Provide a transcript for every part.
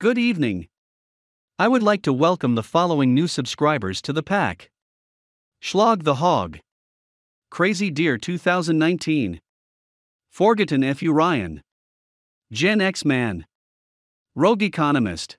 Good evening. I would like to welcome the following new subscribers to the pack: Schlag the Hog, Crazy Deer 2019, Forgotten Fu Ryan, Gen X Man, Rogue Economist,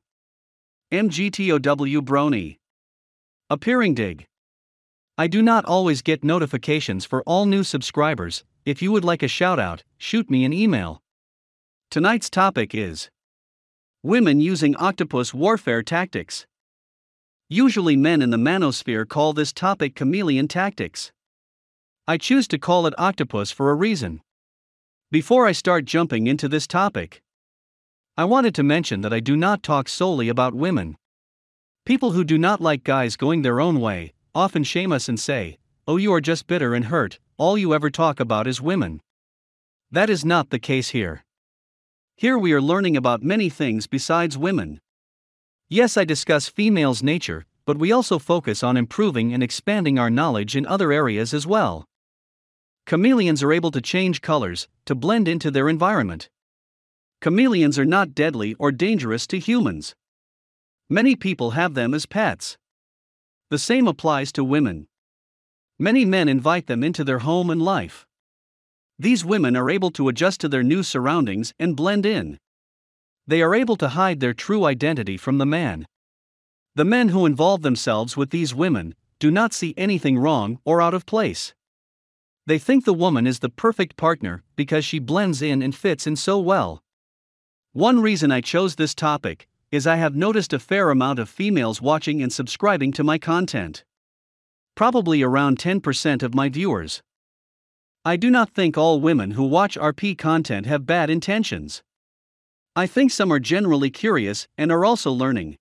MGTOW Brony, Appearing Dig. I do not always get notifications for all new subscribers. If you would like a shoutout, shoot me an email. Tonight's topic is women using octopus warfare tactics. Usually men in the manosphere call this topic chameleon tactics. I choose to call it octopus for a reason. Before I start jumping into this topic, I wanted to mention that I do not talk solely about women. People who do not like guys going their own way often shame us and say, "Oh, you are just bitter and hurt, all you ever talk about is women." That is not the case here. Here we are learning about many things besides women. Yes, I discuss females' nature, but we also focus on improving and expanding our knowledge in other areas as well. Chameleons are able to change colors to blend into their environment. Chameleons are not deadly or dangerous to humans. Many people have them as pets. The same applies to women. Many men invite them into their home and life. These women are able to adjust to their new surroundings and blend in. They are able to hide their true identity from the man. The men who involve themselves with these women do not see anything wrong or out of place. They think the woman is the perfect partner because she blends in and fits in so well. One reason I chose this topic is I have noticed a fair amount of females watching and subscribing to my content. Probably around 10% of my viewers. I do not think all women who watch RP content have bad intentions. I think some are generally curious and are also learning.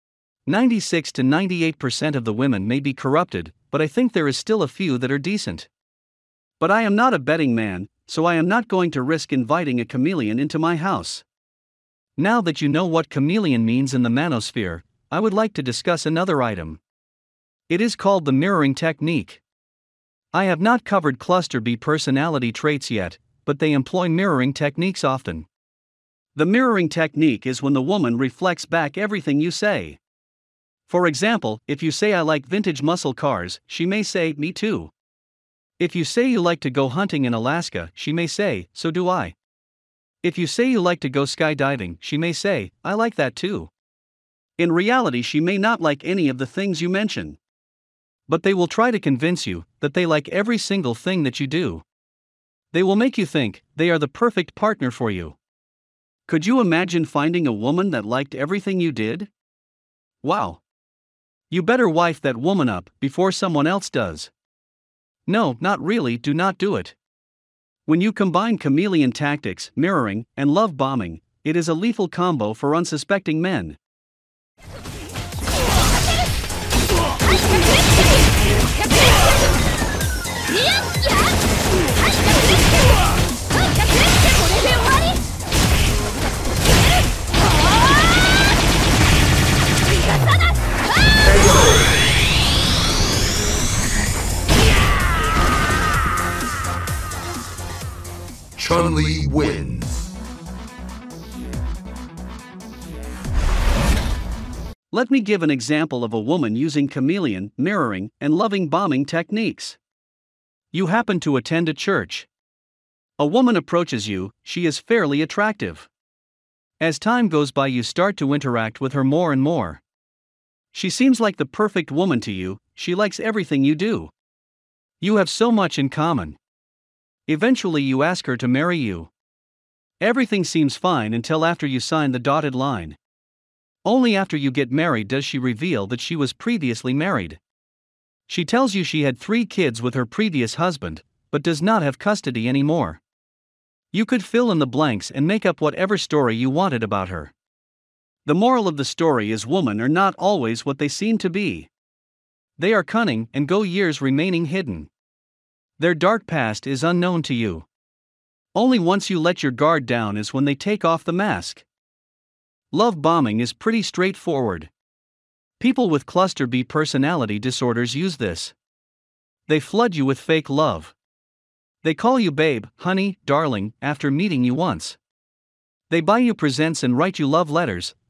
96 to 98% of the women may be corrupted, but I think there is still a few that are decent. But I am not a betting man, so I am not going to risk inviting a chameleon into my house. Now that you know what chameleon means in the manosphere, I would like to discuss another item. It is called the mirroring technique. I have not covered cluster B personality traits yet, but they employ mirroring techniques often. The mirroring technique is when the woman reflects back everything you say. For example, if you say "I like vintage muscle cars," she may say, "Me too." If you say you like to go hunting in Alaska, she may say, "So do I." If you say you like to go skydiving, she may say, "I like that too." In reality, she may not like any of the things you mention. But they will try to convince you that they like every single thing that you do. They will make you think they are the perfect partner for you. Could you imagine finding a woman that liked everything you did? Wow! You better wife that woman up before someone else does. No, not really, do not do it. When you combine chameleon tactics, mirroring, and love bombing, it is a lethal combo for unsuspecting men. Chun-Li wins. Let me give an example of a woman using chameleon, mirroring, and loving bombing techniques. You happen to attend a church. A woman approaches you, she is fairly attractive. As time goes by, you start to interact with her more and more. She seems like the perfect woman to you, she likes everything you do. You have so much in common. Eventually, you ask her to marry you. Everything seems fine until after you sign the dotted line. Only after you get married does she reveal that she was previously married. She tells you she had 3 kids with her previous husband, but does not have custody anymore. You could fill in the blanks and make up whatever story you wanted about her. The moral of the story is women are not always what they seem to be. They are cunning and go years remaining hidden. Their dark past is unknown to you. Only once you let your guard down is when they take off the mask. Love bombing is pretty straightforward. People with cluster B personality disorders use this. They flood you with fake love. They call you babe, honey, darling, after meeting you once. They buy you presents and write you love letters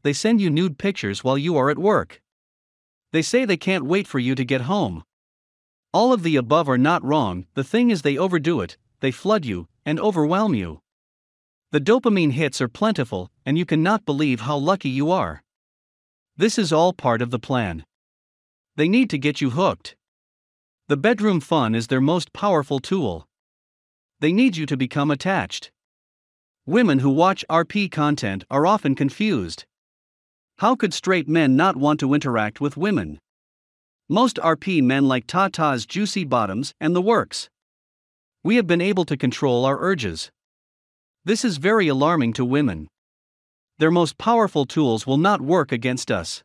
they send you nude pictures while you are at work. They say they can't wait for you to get home. All of the above are not wrong, the thing is they overdo it, they flood you, and overwhelm you. The dopamine hits are plentiful, and you cannot believe how lucky you are. This is all part of the plan. They need to get you hooked. The bedroom fun is their most powerful tool. They need you to become attached. Women who watch RP content are often confused. How could straight men not want to interact with women? Most RP men like tatas, juicy bottoms, and the works. We have been able to control our urges. This is very alarming to women. Their most powerful tools will not work against us.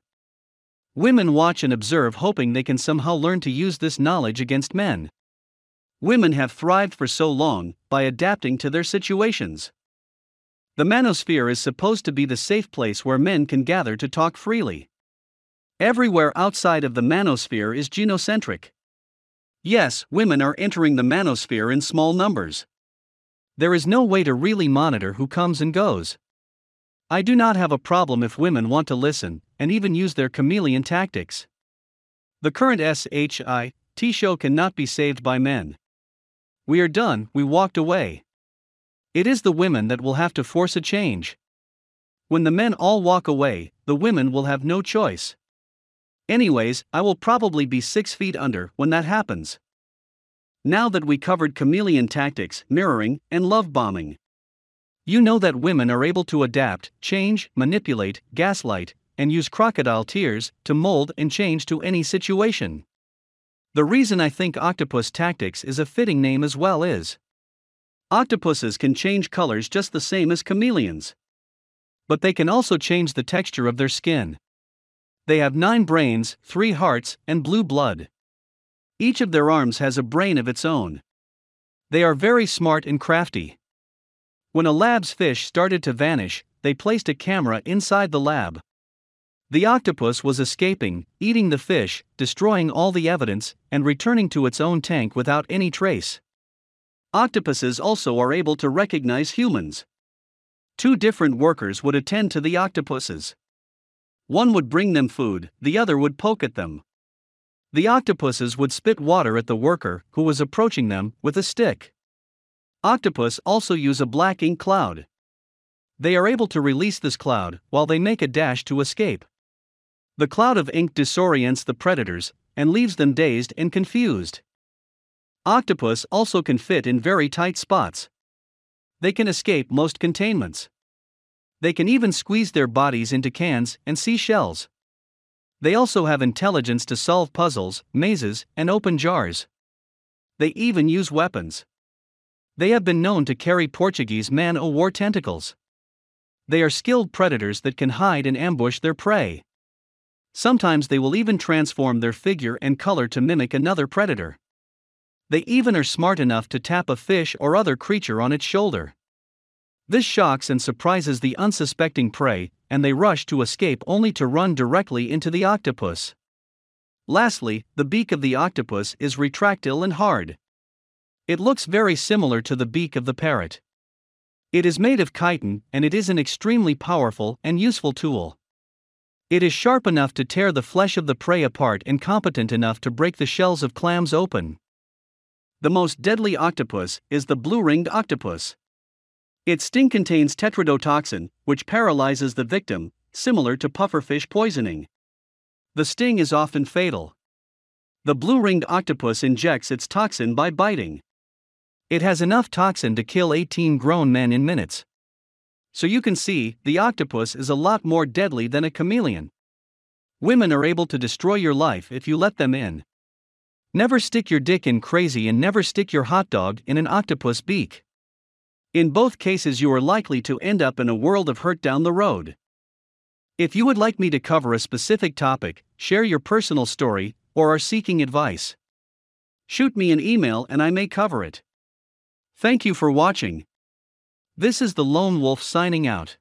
Women watch and observe hoping they can somehow learn to use this knowledge against men. Women have thrived for so long by adapting to their situations. The manosphere is supposed to be the safe place where men can gather to talk freely. Everywhere outside of the manosphere is genocentric. Yes, women are entering the manosphere in small numbers. There is no way to really monitor who comes and goes. I do not have a problem if women want to listen, and even use their chameleon tactics. The current SHIT show cannot be saved by men. We are done, we walked away. It is the women that will have to force a change. When the men all walk away, the women will have no choice. Anyways, I will probably be 6 feet under when that happens. Now that we covered chameleon tactics, mirroring, and love bombing, you know that women are able to adapt, change, manipulate, gaslight, and use crocodile tears to mold and change to any situation. The reason I think octopus tactics is a fitting name as well is octopuses can change colors just the same as chameleons. But they can also change the texture of their skin. They have 9 brains, 3 hearts, and blue blood. Each of their arms has a brain of its own. They are very smart and crafty. When a lab's fish started to vanish, they placed a camera inside the lab. The octopus was escaping, eating the fish, destroying all the evidence, and returning to its own tank without any trace. Octopuses also are able to recognize humans. 2 different workers would attend to the octopuses. One would bring them food, the other would poke at them. The octopuses would spit water at the worker, who was approaching them, with a stick. Octopus also use a black ink cloud. They are able to release this cloud, while they make a dash to escape. The cloud of ink disorients the predators, and leaves them dazed and confused. Octopus also can fit in very tight spots. They can escape most containments. They can even squeeze their bodies into cans and seashells. They also have intelligence to solve puzzles, mazes, and open jars. They even use weapons. They have been known to carry Portuguese man-o-war tentacles. They are skilled predators that can hide and ambush their prey. Sometimes they will even transform their figure and color to mimic another predator. They even are smart enough to tap a fish or other creature on its shoulder. This shocks and surprises the unsuspecting prey, and they rush to escape only to run directly into the octopus. Lastly, the beak of the octopus is retractile and hard. It looks very similar to the beak of the parrot. It is made of chitin, and it is an extremely powerful and useful tool. It is sharp enough to tear the flesh of the prey apart and competent enough to break the shells of clams open. The most deadly octopus is the blue-ringed octopus. Its sting contains tetrodotoxin, which paralyzes the victim, similar to pufferfish poisoning. The sting is often fatal. The blue-ringed octopus injects its toxin by biting. It has enough toxin to kill 18 grown men in minutes. So you can see, the octopus is a lot more deadly than a chameleon. Women are able to destroy your life if you let them in. Never stick your dick in crazy, and never stick your hot dog in an octopus beak. In both cases you are likely to end up in a world of hurt down the road. If you would like me to cover a specific topic, share your personal story, or are seeking advice, shoot me an email and I may cover it. Thank you for watching. This is the Lone Wolf signing out.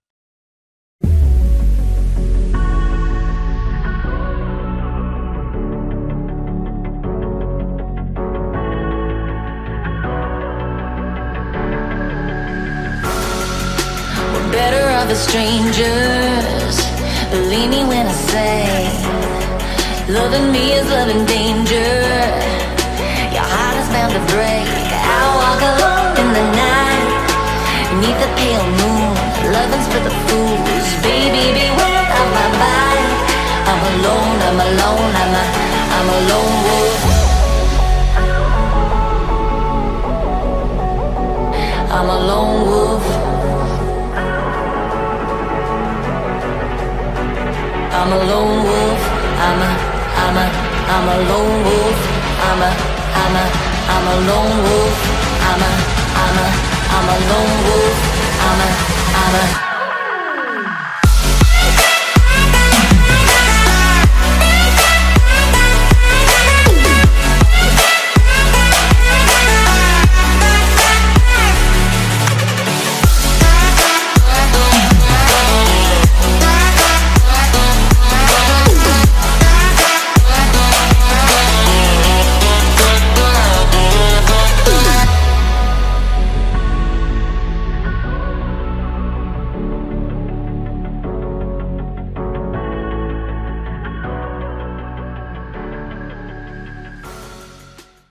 Better off as strangers, Believe me when I say, loving me is loving danger. Your heart is bound to break. I walk alone in the night, beneath the pale moon, loving's for the fools. Baby, beware of my bite. I'm alone, I'm alone, I'm a lone wolf. I'm a lone wolf. I'm a lone wolf. I'm a lone wolf. I'm a lone wolf. I'm a lone wolf. I'm a